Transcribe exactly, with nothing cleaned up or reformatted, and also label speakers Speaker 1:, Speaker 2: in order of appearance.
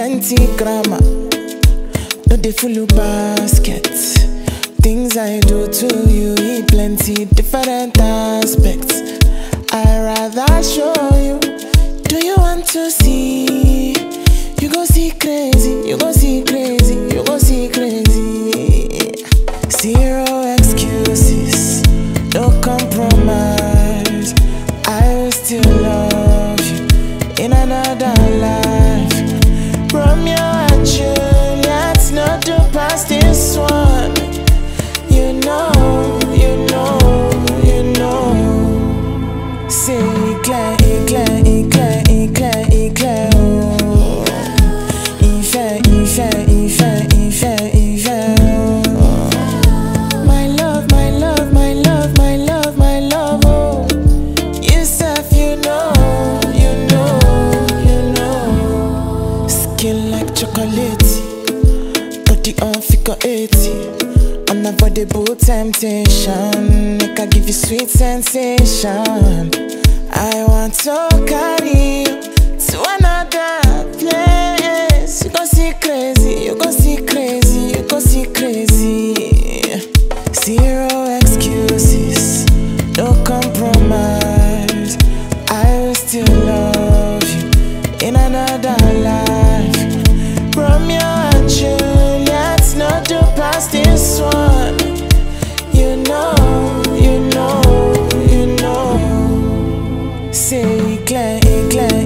Speaker 1: plenty grammar. No dey full basket. Things I do to you, eat plenty different aspects. I rather show you. Do you want to see? You go see crazy, you go see crazy, you go see crazy. Zero excuses, no compromise. I will still love you in another life. Romeo and Juliet, not to pass this one. You know, you know, you know. Say éclair, éclair, éclair, éclair, éclair, oh. Il fait, il fait, il fait, il fait, il fait, oh. My love, my love, my love, my love, my love, oh. You self, you know, you know, you know. Skin like chocolate, body on figure eighty. Unavoidable temptation, make I give you sweet sensation. I want to carry you to another place. You go see crazy, you go see crazy, you go see crazy. Zero excuses, no compromise. I will still love you in another life. Romeo and Juliet, not to pass this one. You know, you know, you know. Say éclair, éclair,